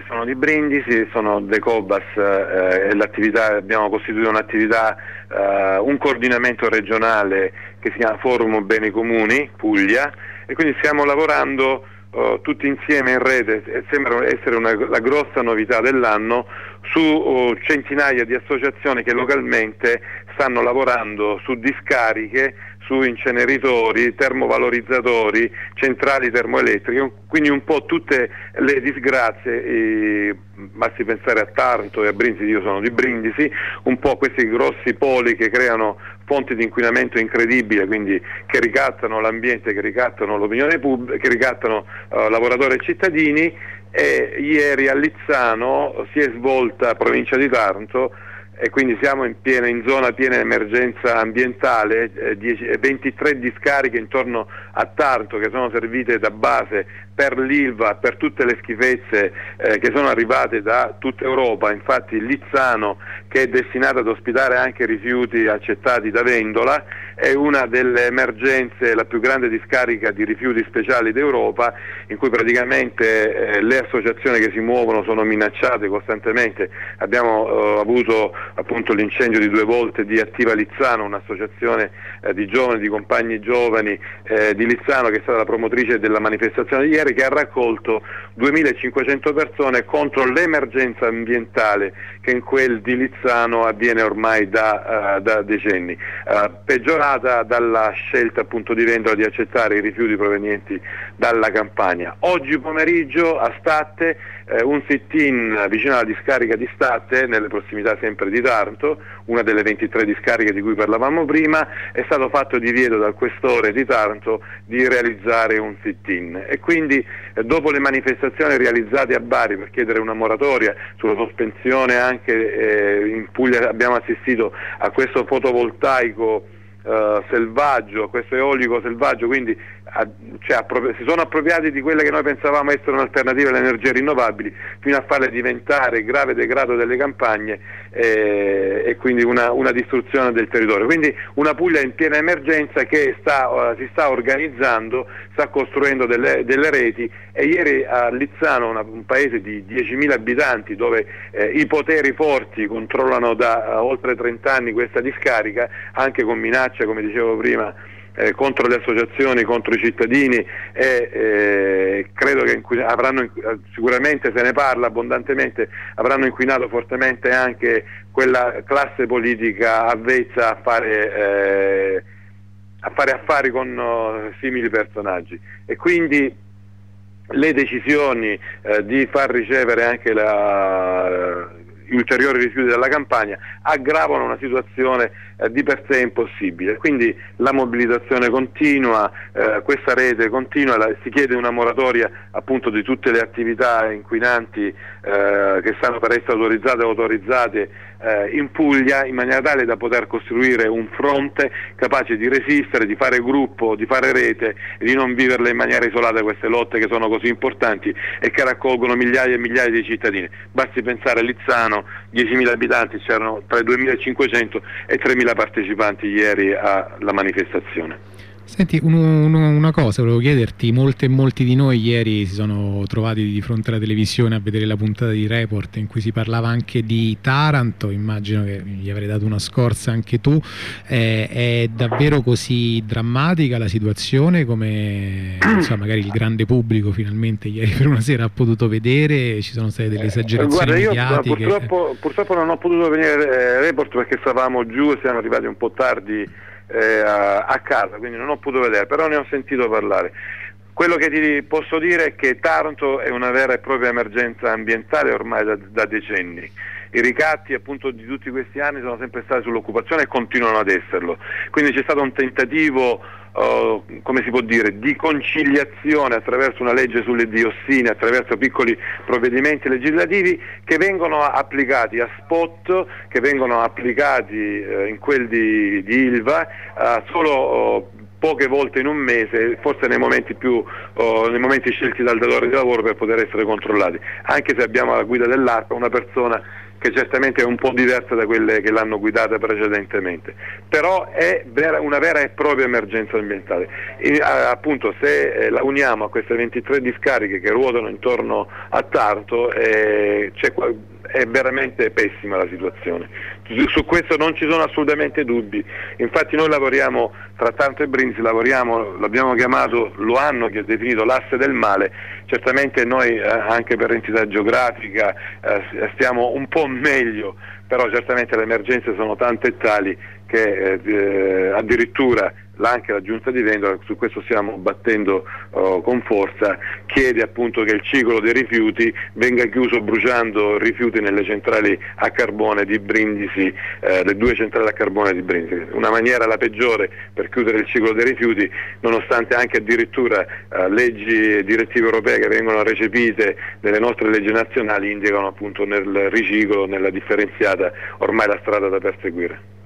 sono di Brindisi, sono Decobas e l'attività, abbiamo costituito un'attività, un coordinamento regionale che si chiama Forum Beni Comuni Puglia, e quindi stiamo lavorando tutti insieme in rete, e sembra essere la grossa novità dell'anno, su centinaia di associazioni che localmente stanno lavorando su discariche, su inceneritori, termovalorizzatori, centrali termoelettriche, quindi un po' tutte le disgrazie, basti pensare a Taranto e a Brindisi, io sono di Brindisi, un po' questi grossi poli che creano fonti di inquinamento incredibile, quindi che ricattano l'ambiente, che ricattano l'opinione pubblica, che ricattano lavoratori e cittadini. E ieri a Lizzano si è svolta, provincia di Taranto, e quindi siamo in zona piena emergenza ambientale, 23 discariche intorno a Taranto che sono servite da base per l'Ilva, per tutte le schifezze che sono arrivate da tutta Europa. Infatti Lizzano, che è destinata ad ospitare anche rifiuti accettati da Vendola, è una delle emergenze, la più grande discarica di rifiuti speciali d'Europa, in cui praticamente le associazioni che si muovono sono minacciate costantemente. Abbiamo avuto appunto l'incendio di 2 volte di Attiva Lizzano, un'associazione di giovani, di compagni giovani di Lizzano, che è stata la promotrice della manifestazione di ieri, che ha raccolto 2500 persone contro l'emergenza ambientale che in quel di Lizzano avviene ormai da decenni, peggiorata dalla scelta appunto di Vendola di accettare i rifiuti provenienti dalla Campania. Oggi pomeriggio a Statte un sit-in vicino alla discarica di Statte, nelle prossimità sempre di Taranto, una delle 23 discariche di cui parlavamo prima, è stato fatto divieto dal questore di Taranto di realizzare un sit-in, e quindi dopo le manifestazioni realizzate a Bari per chiedere una moratoria sulla sospensione, anche in Puglia abbiamo assistito a questo fotovoltaico selvaggio, questo eolico selvaggio, quindi si sono appropriati di quelle che noi pensavamo essere un'alternativa alle energie rinnovabili, fino a farle diventare grave degrado delle campagne e quindi una distruzione del territorio. Quindi una Puglia in piena emergenza che si sta organizzando, sta costruendo delle reti, e ieri a Lizzano, un paese di 10.000 abitanti, dove i poteri forti controllano da oltre 30 anni questa discarica, anche con minacce, come dicevo prima, contro le associazioni, contro i cittadini, e credo che sicuramente se ne parla abbondantemente, avranno inquinato fortemente anche quella classe politica avvezza a fare affari con simili personaggi, e quindi le decisioni di far ricevere anche gli ulteriori rifiuti dalla Campania aggravano una situazione di per sé impossibile. Quindi la mobilitazione continua, questa rete continua, si chiede una moratoria appunto di tutte le attività inquinanti che stanno per essere autorizzate in Puglia, in maniera tale da poter costruire un fronte capace di resistere, di fare gruppo, di fare rete e di non viverle in maniera isolata queste lotte che sono così importanti e che raccolgono migliaia e migliaia di cittadini. Basti pensare a Lizzano, 10.000 abitanti, c'erano tra i 2.500 e 3.000 partecipanti ieri alla manifestazione. Senti, una cosa volevo chiederti: molti di noi ieri si sono trovati di fronte alla televisione a vedere la puntata di Report in cui si parlava anche di Taranto. Immagino che gli avrei dato una scorsa anche tu. È davvero così drammatica la situazione come magari il grande pubblico finalmente ieri per una sera ha potuto vedere? Ci sono state delle esagerazioni mediatiche? Purtroppo non ho potuto venire Report perché stavamo giù e siamo arrivati un po' tardi a casa, quindi non ho potuto vedere, però ne ho sentito parlare. Quello che ti posso dire è che Taranto è una vera e propria emergenza ambientale ormai da decenni. I ricatti appunto di tutti questi anni sono sempre stati sull'occupazione e continuano ad esserlo, quindi c'è stato un tentativo come si può dire, di conciliazione attraverso una legge sulle diossine, attraverso piccoli provvedimenti legislativi che vengono applicati a spot, che vengono applicati in quel di Ilva solo poche volte in un mese, forse nei momenti nei momenti scelti dal datore di lavoro per poter essere controllati, anche se abbiamo alla guida dell'ARPA una persona che certamente è un po' diversa da quelle che l'hanno guidata precedentemente, però è una vera e propria emergenza ambientale. Appunto, se la uniamo a queste 23 discariche che ruotano intorno a Taranto, è veramente pessima la situazione. Su questo non ci sono assolutamente dubbi, infatti noi lavoriamo tra Taranto e Brindisi, l'abbiamo chiamato, lo hanno definito l'asse del male. Certamente noi anche per entità geografica stiamo un po' meglio, però certamente le emergenze sono tante e tali che addirittura anche la giunta di Vendola, su questo stiamo battendo con forza, chiede appunto che il ciclo dei rifiuti venga chiuso bruciando rifiuti nelle centrali a carbone di Brindisi, le 2 centrali a carbone di Brindisi. Una maniera, la peggiore, per chiudere il ciclo dei rifiuti, nonostante anche addirittura leggi e direttive europee che vengono recepite nelle nostre leggi nazionali indicano appunto nel riciclo, nella differenziata, ormai la strada da perseguire.